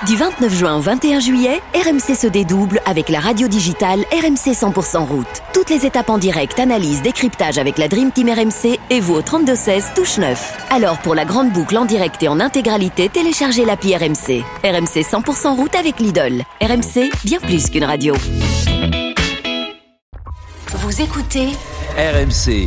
Du 29 juin au 21 juillet, RMC se dédouble avec la radio digitale RMC 100% route. Toutes les étapes en direct, analyse, décryptage avec la Dream Team RMC et vous au 32-16 touche 9. Alors pour la grande boucle en direct et en intégralité, téléchargez l'appli RMC. RMC 100% route avec Lidl. RMC, bien plus qu'une radio. Vous écoutez RMC.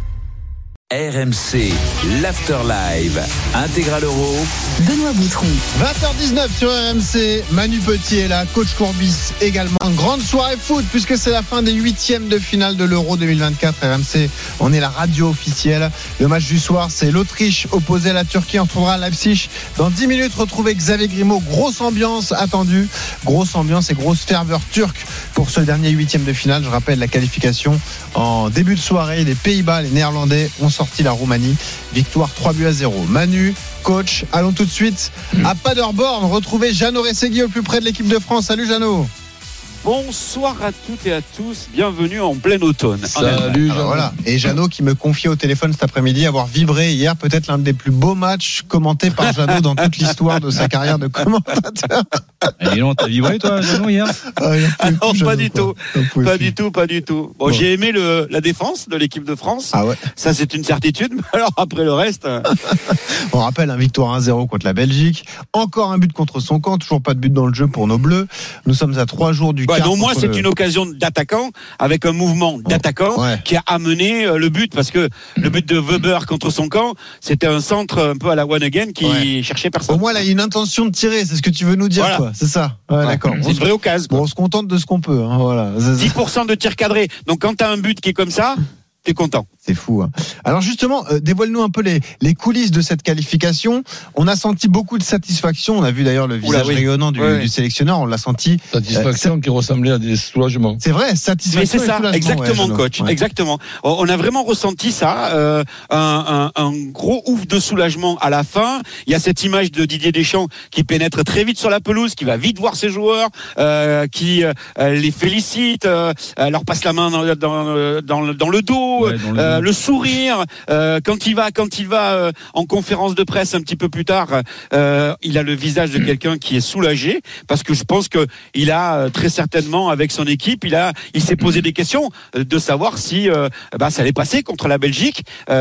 RMC, l'Afterlive, Intégral Euro. Benoît Boutron. 20h19 sur RMC, Manu Petit est là, coach Courbis également. Une grande soirée foot puisque c'est la fin des 8e de finale de l'Euro 2024. RMC, on est la radio officielle. Le match du soir, c'est l'Autriche opposée à la Turquie. On retrouvera Leipzig dans 10 minutes. Retrouver Xavier Grimaud. Grosse ambiance attendue. Grosse ambiance et grosse ferveur turque pour ce dernier 8e de finale. Je rappelle la qualification en début de soirée. Les Pays-Bas, les Néerlandais ont sorti la Roumanie. Victoire 3-0. Manu, coach, allons tout de suite à Paderborn retrouver Jeannot Rességui au plus près de l'équipe de France. Salut Jeannot. Bonsoir à toutes et à tous, bienvenue en plein automne. Salut Jeannot. Voilà. Et Jeannot qui me confiait au téléphone cet après-midi avoir vibré hier, peut-être l'un des plus beaux matchs commentés par Jeannot dans toute l'histoire de sa carrière de commentateur. Et non, t'as vibré toi Jeannot hier? Non, pas du tout. Bon, j'ai aimé la défense de l'équipe de France. Ah ouais. Ça c'est une certitude, mais alors après le reste... On rappelle un victoire 1-0 contre la Belgique. Encore un but contre son camp, toujours pas de but dans le jeu pour nos Bleus. Nous sommes à 3 jours du quart. Au moins c'est une occasion d'attaquant avec un mouvement d'attaquant qui a amené le but, parce que le but de Weber contre son camp, c'était un centre un peu à la one again qui cherchait personne. Au moins là il y a une intention de tirer, c'est ce que tu veux nous dire, voilà. Quoi. C'est ça. Ouais, d'accord. C'est une vraie occasion. Bon, on se contente de ce qu'on peut. Hein, voilà. 10% de tir cadré. Donc quand t'as un but qui est comme ça, t'es content. C'est fou. Hein. Alors justement, dévoile-nous un peu les coulisses de cette qualification. On a senti beaucoup de satisfaction. On a vu d'ailleurs le visage rayonnant du sélectionneur. On l'a senti. Satisfaction qui ressemblait à des soulagements. C'est vrai, satisfaction. Mais c'est ça, exactement, coach. Ouais. Exactement. On a vraiment ressenti ça, un gros ouf de soulagement à la fin. Il y a cette image de Didier Deschamps qui pénètre très vite sur la pelouse, qui va vite voir ses joueurs, qui les félicite, leur passe la main dans le dos. Le sourire quand il va en conférence de presse un petit peu plus tard, il a le visage de quelqu'un qui est soulagé, parce que je pense que il a très certainement avec son équipe, il s'est posé des questions de savoir si ça allait passer contre la Belgique,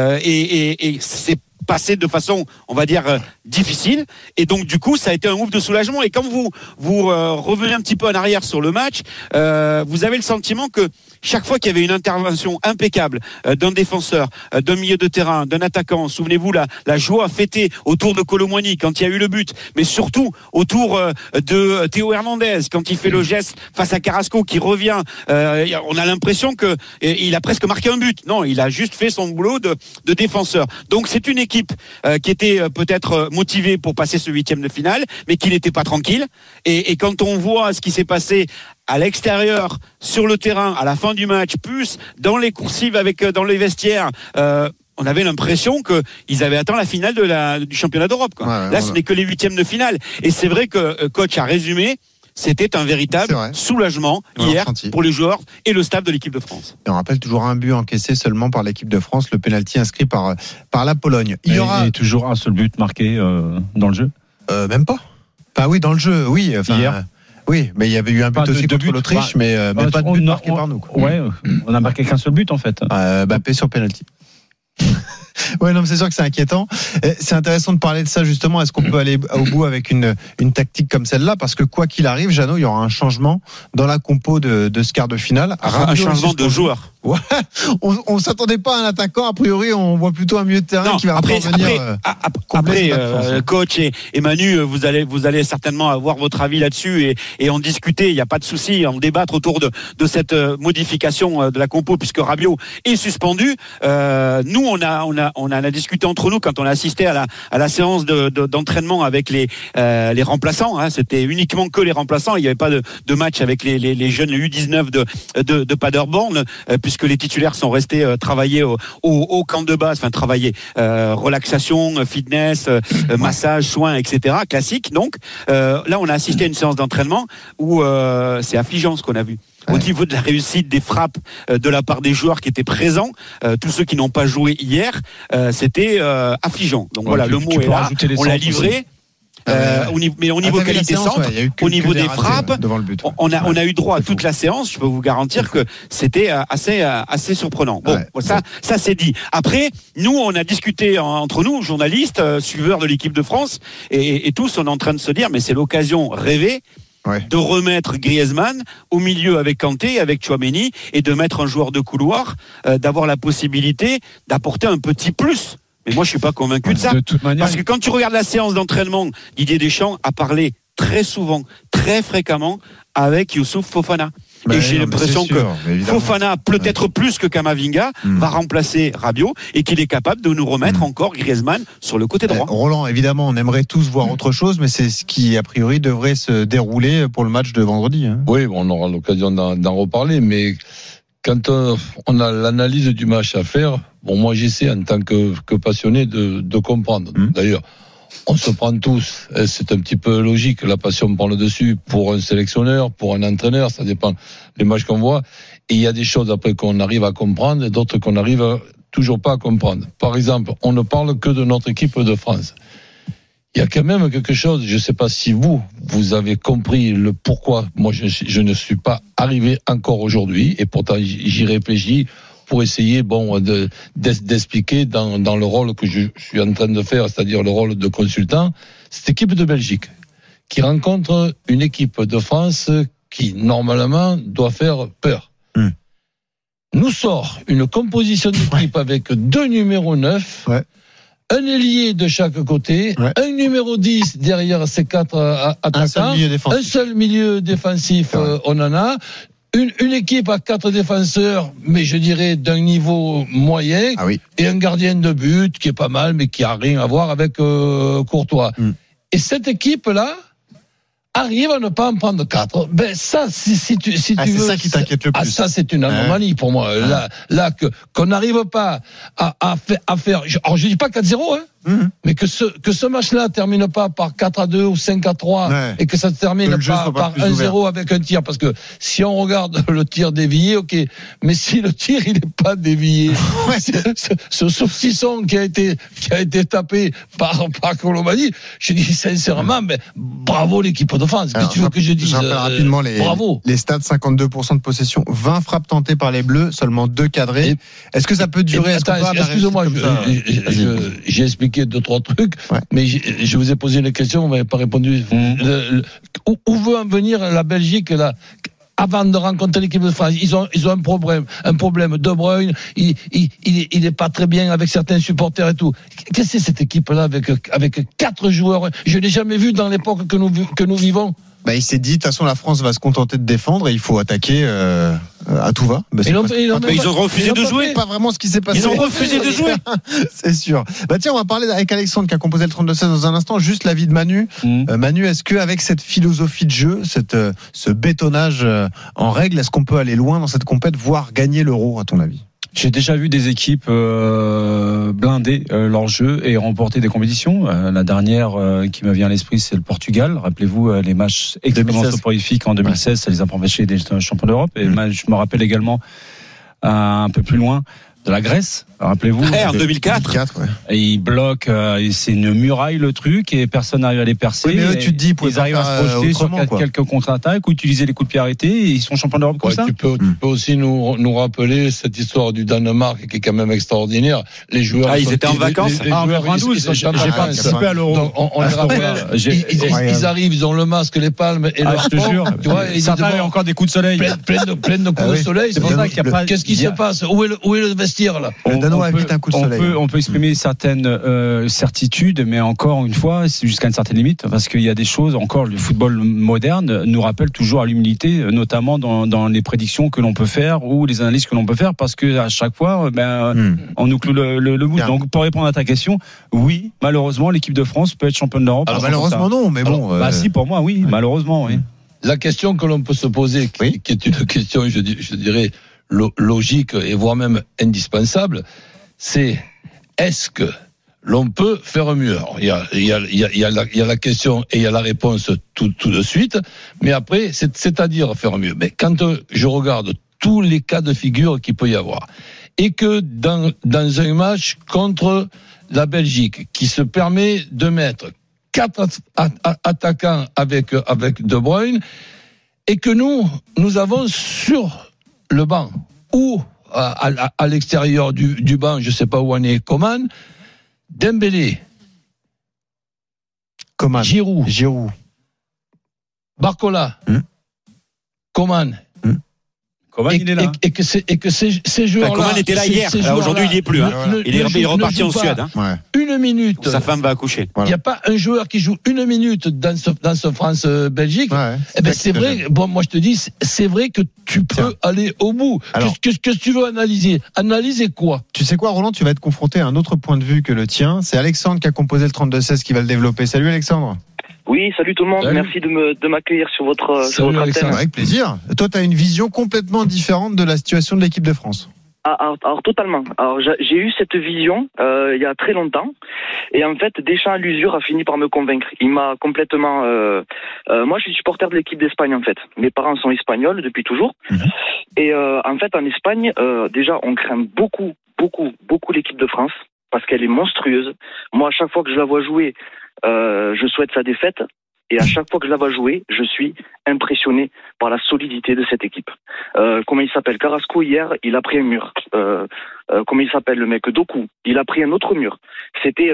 et c'est passé de façon, on va dire, difficile, et donc du coup ça a été un ouf de soulagement. Et quand vous revenez un petit peu en arrière sur le match, vous avez le sentiment que chaque fois qu'il y avait une intervention impeccable d'un défenseur, d'un milieu de terrain, d'un attaquant, souvenez-vous la joie fêtée autour de Kolo Muani quand il y a eu le but, mais surtout autour de Théo Hernandez quand il fait le geste face à Carrasco qui revient, on a l'impression que il a presque marqué un but. Non, il a juste fait son boulot de défenseur. Donc c'est une équipe qui était peut-être motivée pour passer ce 8e de finale, mais qui n'était pas tranquille. Et quand on voit ce qui s'est passé à l'extérieur, sur le terrain, à la fin du match, plus dans les coursives dans les vestiaires, on avait l'impression qu'ils avaient atteint la finale du championnat d'Europe. Là, ce n'est que les 8e de finale. Et c'est vrai que coach a résumé. C'était un véritable soulagement hier pour les joueurs et le staff de l'équipe de France. Et on rappelle toujours un but encaissé seulement par l'équipe de France, le pénalty inscrit par la Pologne. Il y aura toujours un seul but marqué dans le jeu. Même pas. Enfin oui, dans le jeu, oui. Hier. Oui, mais il y avait eu un but aussi contre l'Autriche, mais pas de but marqué par nous. Ouais, on a marqué qu'un seul but en fait. Mbappé sur pénalty. Ouais, non, mais c'est sûr que c'est inquiétant. C'est intéressant de parler de ça justement. Est-ce qu'on peut aller au bout avec une tactique comme celle-là? Parce que quoi qu'il arrive, Jeannot, il y aura un changement dans la compo de ce quart de finale. Un changement de joueur. Ouais, on s'attendait pas à un attaquant. A priori, on voit plutôt un milieu de terrain qui va revenir. Après, coach et Manu, vous allez certainement avoir votre avis là-dessus et en discuter. Il n'y a pas de souci, en débattre autour de cette modification de la compo, puisque Rabiot est suspendu. Nous, on a discuté entre nous quand on a assisté à la séance d'entraînement avec les remplaçants. Hein. C'était uniquement que les remplaçants. Il n'y avait pas de match avec les jeunes U19 de Paderborn, puisque les titulaires sont restés travailler au camp de base, enfin travailler relaxation, fitness, massage, soins, etc. Classique. Donc là, on a assisté à une séance d'entraînement où c'est affligeant ce qu'on a vu. Au niveau de la réussite des frappes de la part des joueurs qui étaient présents, tous ceux qui n'ont pas joué hier, c'était affligeant. Donc voilà, le mot est là, on l'a livré. au niveau qualité-centre, au niveau des frappes, devant le but. on a eu droit à toute la séance. Je peux vous garantir que c'était assez surprenant. Bon, ça c'est dit. Après, nous, on a discuté entre nous, journalistes, suiveurs de l'équipe de France, et tous, on est en train de se dire, mais c'est l'occasion rêvée de remettre Griezmann au milieu avec Kanté, avec Tchouaméni, et de mettre un joueur de couloir, d'avoir la possibilité d'apporter un petit plus. Mais moi, je suis pas convaincu de ça. De toute manière, parce que quand tu regardes la séance d'entraînement, Didier Deschamps a parlé très souvent, très fréquemment avec Youssouf Fofana. Et j'ai l'impression que Fofana, peut-être plus que Camavinga, va remplacer Rabiot et qu'il est capable de nous remettre encore Griezmann sur le côté droit. Roland, évidemment, on aimerait tous voir autre chose, mais c'est ce qui, a priori, devrait se dérouler pour le match de vendredi. Oui, on aura l'occasion d'en reparler, mais quand on a l'analyse du match à faire, moi j'essaie en tant que passionné de comprendre. D'ailleurs, on se prend tous, c'est un petit peu logique, la passion prend le dessus pour un sélectionneur, pour un entraîneur, ça dépend des matchs qu'on voit. Et il y a des choses après qu'on arrive à comprendre et d'autres qu'on n'arrive toujours pas à comprendre. Par exemple, on ne parle que de notre équipe de France. Il y a quand même quelque chose, je ne sais pas si vous avez compris le pourquoi. Moi, je ne suis pas arrivé encore aujourd'hui, et pourtant j'y réfléchis pour essayer, d'expliquer dans le rôle que je suis en train de faire, c'est-à-dire le rôle de consultant, cette équipe de Belgique, qui rencontre une équipe de France qui, normalement, doit faire peur. Nous sort une composition d'équipe avec 2 numéros 9, un ailier de chaque côté, un numéro 10 derrière ces 4 attaquants, un seul milieu défensif, on en a. Une équipe à 4 défenseurs, mais je dirais d'un niveau moyen, et un gardien de but qui est pas mal, mais qui a rien à voir avec Courtois. Et cette équipe-là arrive à ne pas en prendre 4. Ben ça, si tu veux, c'est ça qui t'inquiète le plus. Ça, c'est une anomalie pour moi. Là, qu'on n'arrive pas à faire. Alors, je dis pas 4-0, mais que ce match-là termine pas par 4-2 ou 5-3 et que ça se termine pas par 1-0 avec un tir, parce que si on regarde le tir dévié, ok, mais si le tir il est pas dévié, ce saucisson qui a été tapé par Colomani, je dis sincèrement, mais bravo l'équipe de France. Qu'est-ce que tu veux que je dise? Je rappelle rapidement les stats: 52% de possession, 20 frappes tentées par les Bleus, seulement 2 cadrées. Est-ce que ça peut durer? Excusez-moi, j'ai expliqué 2-3 trucs, mais je vous ai posé une question, vous m'avez pas répondu. Où veut en venir la Belgique là, avant de rencontrer l'équipe de France? Ils ont un problème. De Bruyne, il est pas très bien avec certains supporters et tout. Qu'est-ce que c'est cette équipe-là avec 4 joueurs? Je l'ai jamais vu dans l'époque que nous vivons. Il s'est dit, de toute façon, la France va se contenter de défendre et il faut attaquer à tout va. Ils ont refusé de jouer. Pas vraiment ce qui s'est passé. Ils ont refusé de jouer. C'est sûr. Tiens, on va parler avec Alexandre qui a composé le 32-16 dans un instant. Juste l'avis de Manu. Manu, est-ce qu'avec cette philosophie de jeu, ce bétonnage en règle, est-ce qu'on peut aller loin dans cette compète, voire gagner l'Euro, à ton avis? J'ai déjà vu des équipes blinder leur jeu et remporter des compétitions. La dernière qui me vient à l'esprit, c'est le Portugal. Rappelez-vous les matchs extrêmement soporifiques en 2016, ça les a empêchés d'être champions d'Europe. Et je me rappelle également un peu plus loin de la Grèce. Rappelez-vous. En 2004. Et ils bloquent, c'est une muraille le truc, et personne n'arrive à les percer. Mais eux, tu te dis, ils arrivent à se projeter sur quelques contre-attaques ou utiliser les coups de pied arrêtés, et ils sont champions d'Europe comme ça. Tu peux aussi nous rappeler cette histoire du Danemark qui est quand même extraordinaire. Les joueurs. Ils étaient en vacances. En 92, j'ai pas participé à l'Euro. On les rappelle. Ils arrivent, ils ont le masque, les palmes et le. Je te jure. Certains avaient encore des coups de soleil. Plein de coups de soleil. C'est pour ça qu'il y a pas. Qu'est-ce qui se passe? Où est le vestiaire là? On peut exprimer certaines certitudes, mais encore une fois, c'est jusqu'à une certaine limite, parce qu'il y a des choses, encore le football moderne nous rappelle toujours à l'humilité, notamment dans les prédictions que l'on peut faire ou les analyses que l'on peut faire, parce que à chaque fois, on nous cloue le bout. Donc, pour répondre à ta question, oui, malheureusement, l'équipe de France peut être championne d'Europe. Alors, malheureusement non, mais bon. Si, pour moi, oui, malheureusement, oui. La question que l'on peut se poser, qui est une question, je dirais, logique et voire même indispensable, c'est: est-ce que l'on peut faire mieux? Alors, il y a la question et il y a la réponse tout de suite, mais après, c'est-à-dire faire mieux. Mais quand je regarde tous les cas de figure qu'il peut y avoir, et que dans un match contre la Belgique, qui se permet de mettre 4 attaquants avec De Bruyne, et que nous avons sur le banc ou à l'extérieur du banc, je sais pas où on est, Coman, Dembélé, Coman, Giroud, Barcola, Coman. Il est là. Et que ces joueurs-là. Coman était là hier. Aujourd'hui, il n'y est plus. Il est reparti en Suède. Une minute. Sa femme va accoucher. Il n'y a pas un joueur qui joue une minute dans ce France-Belgique. C'est vrai. Bon, moi, je te dis, c'est vrai que tu peux aller au bout. Qu'est-ce que tu veux analyser? Analyser quoi? Tu sais quoi, Roland? Tu vas être confronté à un autre point de vue que le tien. C'est Alexandre qui a composé le 32-16 qui va le développer. Salut, Alexandre. Oui, salut tout le monde. Salut. Merci de m'accueillir sur votre antenne. Avec plaisir. Toi, tu as une vision complètement différente de la situation de l'équipe de France. Alors totalement. Alors j'ai eu cette vision il y a très longtemps, et en fait Deschamps à l'usure a fini par me convaincre. Il m'a complètement. Moi, je suis supporter de l'équipe d'Espagne en fait. Mes parents sont espagnols depuis toujours, et en fait en Espagne, déjà on craint beaucoup l'équipe de France parce qu'elle est monstrueuse. Moi, à chaque fois que je la vois jouer, je souhaite sa défaite. Et à chaque fois que je la vois jouer, je suis impressionné par la solidité de cette équipe. Comment il s'appelle? Carrasco, hier, il a pris un mur. Comment il s'appelle le mec? Doku, il a pris un autre mur. C'était,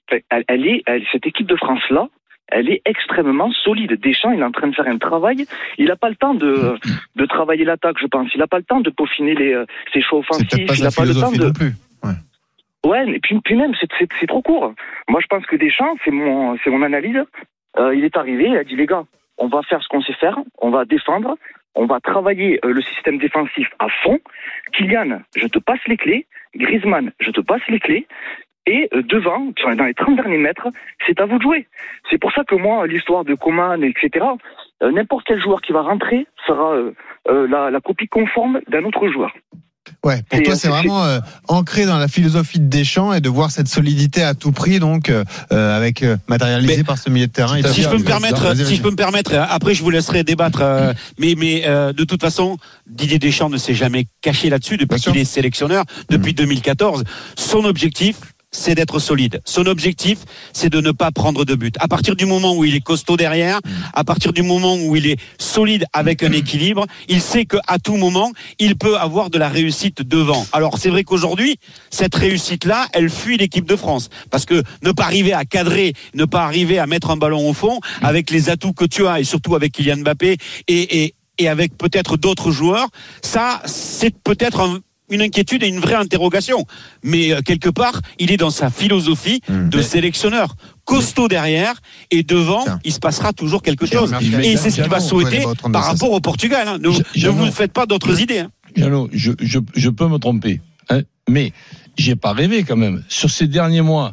cette équipe de France-là, elle est extrêmement solide. Deschamps, il est en train de faire un travail. Il n'a pas le temps de travailler l'attaque, je pense. Il n'a pas le temps de peaufiner ses choix offensifs. Il n'a pas le temps de... non plus. Ouais, et puis même, c'est trop court. Moi, je pense que Deschamps, c'est mon analyse. Il est arrivé, il a dit les gars, on va faire ce qu'on sait faire, on va défendre, on va travailler le système défensif à fond. Kylian, je te passe les clés. Griezmann, je te passe les clés. Et devant, dans les 30 derniers mètres, c'est à vous de jouer. C'est pour ça que moi, l'histoire de Coman, etc., n'importe quel joueur qui va rentrer sera la copie conforme d'un autre joueur. Ouais, pour toi, c'est vraiment ancré dans la philosophie de Deschamps et de voir cette solidité à tout prix, donc avec matérialisé par ce milieu de terrain. Si je peux me permettre, après je vous laisserai débattre. Mais de toute façon, Didier Deschamps ne s'est jamais caché là-dessus depuis qu'il est sélectionneur, depuis 2014. Son objectif, c'est d'être solide. Son objectif, c'est de ne pas prendre de but. À partir du moment où il est costaud derrière, à partir du moment où il est solide avec un équilibre, il sait qu'à tout moment, il peut avoir de la réussite devant. Alors c'est vrai qu'aujourd'hui, cette réussite-là, elle fuit l'équipe de France. Parce que ne pas arriver à cadrer, ne pas arriver à mettre un ballon au fond, avec les atouts que tu as, et surtout avec Kylian Mbappé, et avec peut-être d'autres joueurs, ça, c'est peut-être une inquiétude et une vraie interrogation. Mais quelque part, il est dans sa philosophie de sélectionneur. Costaud derrière, et devant, il se passera toujours quelque chose. Et c'est ce qu'il va souhaiter par rapport au Portugal. Ne vous faites pas d'autres idées. Jeannot, je peux me tromper, mais j'ai pas rêvé quand même. Sur ces derniers mois,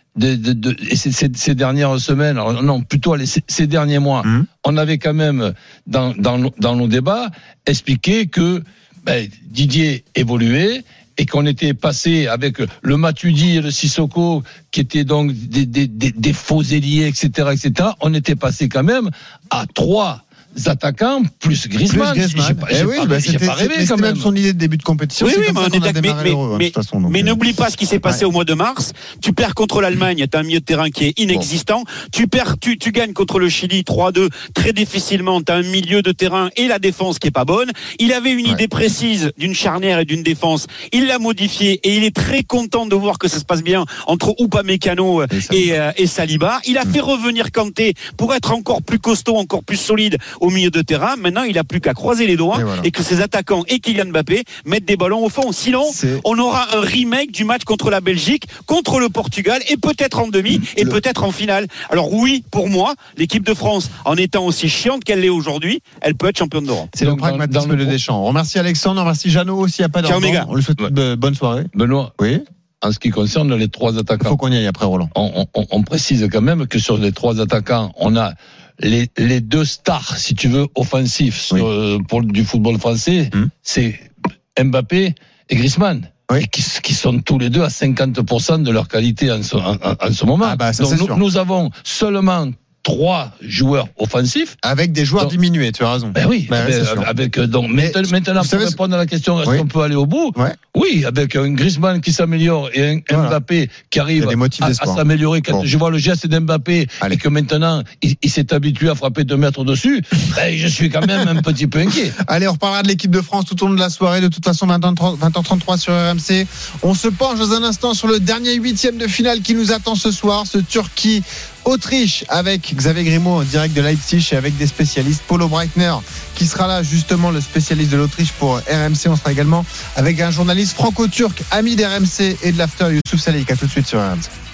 ces dernières semaines, alors non, plutôt ces derniers mois, on avait quand même, dans nos débats, expliqué que Didier évoluait et qu'on était passé avec le Matuidi et le Sissoko qui étaient donc des faux ailiers, etc. On était passé quand même à 3 attaquants plus Griezmann. J'ai pas rêvé quand même. Son idée de début de compétition. Mais n'oublie pas ce qui s'est passé au mois de mars. Tu perds contre l'Allemagne, t'as un milieu de terrain qui est inexistant. Tu gagnes contre le Chili 3-2 très difficilement. T'as un milieu de terrain et la défense qui est pas bonne. Il avait une idée précise d'une charnière et d'une défense. Il l'a modifiée et il est très content de voir que ça se passe bien entre Upamecano et Saliba. Il a fait revenir Kanté pour être encore plus costaud, encore plus solide au milieu de terrain. Maintenant, il n'a plus qu'à croiser les doigts et que ses attaquants et Kylian Mbappé mettent des ballons au fond. Sinon, on aura un remake du match contre la Belgique, contre le Portugal et peut-être en demi et peut-être en finale. Alors oui, pour moi, l'équipe de France, en étant aussi chiante qu'elle l'est aujourd'hui, elle peut être championne d'Europe. C'est le pragmatisme de Deschamps. On remercie Alexandre, on remercie Jeannot aussi. À pas ciao, méga. On lui souhaite une bonne soirée. Benoît. Oui. En ce qui concerne les 3 attaquants. Il faut qu'on y aille après, Roland. On précise quand même que sur les 3 attaquants, on a les 2 stars, si tu veux, offensifs pour du football français, c'est Mbappé et Griezmann. Oui. Qui sont tous les deux à 50% de leur qualité en ce moment. Donc nous avons seulement 3 joueurs offensifs. Avec des joueurs donc, diminués, tu as raison. Ben oui, donc maintenant pour répondre à la question, est-ce qu'on peut aller au bout? Oui, avec un Griezmann qui s'améliore et un Mbappé qui arrive à s'améliorer. Quand je vois le geste d'Mbappé et que maintenant il s'est habitué à frapper 2 mètres dessus, je suis quand même un petit peu inquiet. Allez, on reparlera de l'équipe de France tout au long de la soirée. De toute façon, 20h33 sur RMC. On se penche dans un instant sur le dernier 8e de finale qui nous attend ce soir, ce Turquie-Autriche, avec Xavier Grimaud en direct de Leipzig et avec des spécialistes. Paulo Breitner qui sera là, justement, le spécialiste de l'Autriche pour RMC. On sera également avec un journaliste franco-turc, ami d'RMC et de l'After, Youssouf Salik. À tout de suite sur RMC.